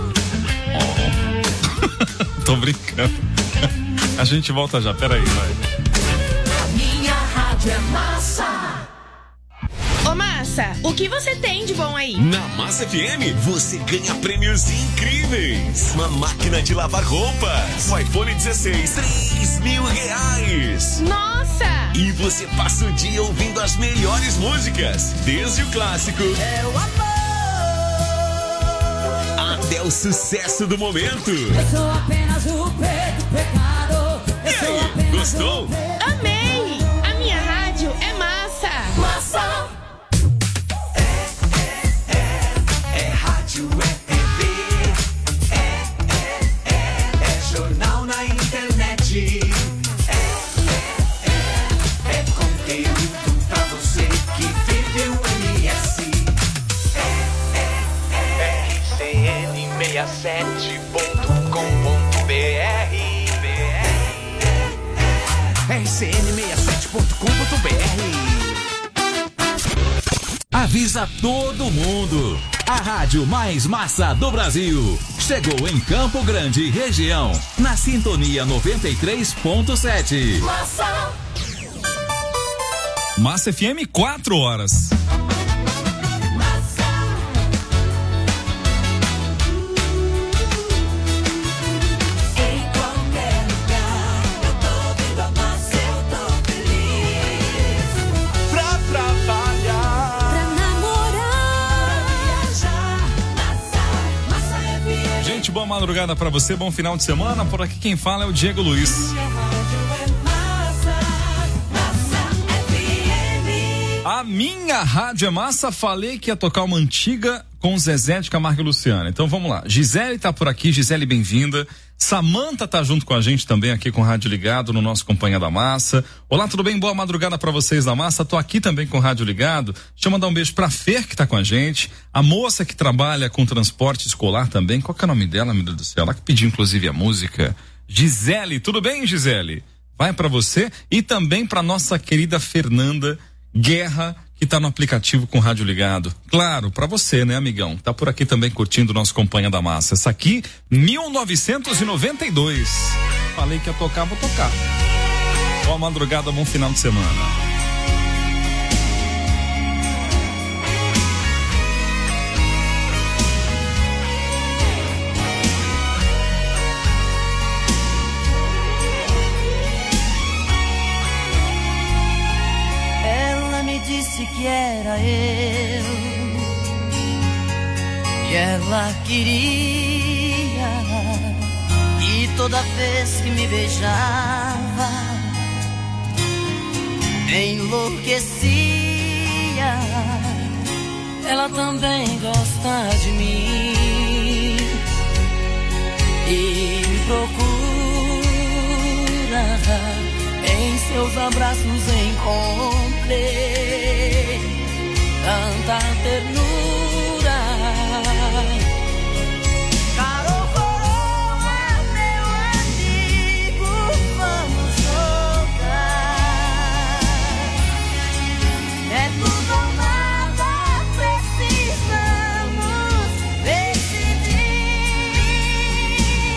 Oh. Tô brincando. A gente volta já, peraí, vai. A minha rádio é Massa. Ô Massa, o que você tem de bom aí? Na Massa FM, você ganha prêmios incríveis. Uma máquina de lavar roupas, um iPhone 16, R$3.000. Nossa! E você passa o dia ouvindo as melhores músicas, desde o clássico É o amor. até o sucesso do momento. Eu sou apenas o pecado. E aí, gostou? Amei! A minha rádio é Massa. Massa. É rádio, é TV. É jornal na internet. É conteúdo pra você que vive o MS. RCN67.com.br RCN67.com.br. Avisa todo mundo. A rádio mais massa do Brasil chegou em Campo Grande, região, na sintonia 93.7. Massa. Massa FM, 4 horas. Boa madrugada pra você, bom final de semana. Por aqui quem fala é o Diego Luiz. A minha rádio é massa. Falei que ia tocar uma antiga com Zezé de Camargo e Luciano. Então vamos lá. Gisele tá por aqui, Gisele, bem-vinda. Samanta tá junto com a gente também aqui com o Rádio Ligado no nosso Companhia da Massa. Olá, tudo bem? Boa madrugada pra vocês da Massa. Tô aqui também com o Rádio Ligado. Deixa eu mandar um beijo pra Fer, que tá com a gente. A moça que trabalha com transporte escolar também. Qual que é o nome dela, meu Deus do céu? Ela que pediu inclusive a música. Gisele, tudo bem, Gisele? Vai pra você e também pra nossa querida Fernanda Guerra, que tá no aplicativo com o Rádio Ligado. Claro, pra você, né, amigão? Tá por aqui também curtindo o nosso Companhia da Massa. Essa aqui, 1992. Falei que ia tocar, vou tocar. Boa madrugada, bom final de semana. Disse que era eu e ela queria, e toda vez que me beijava enlouquecia. Ela também gosta de mim e me procura. Em seus abraços encontrei tanta ternura.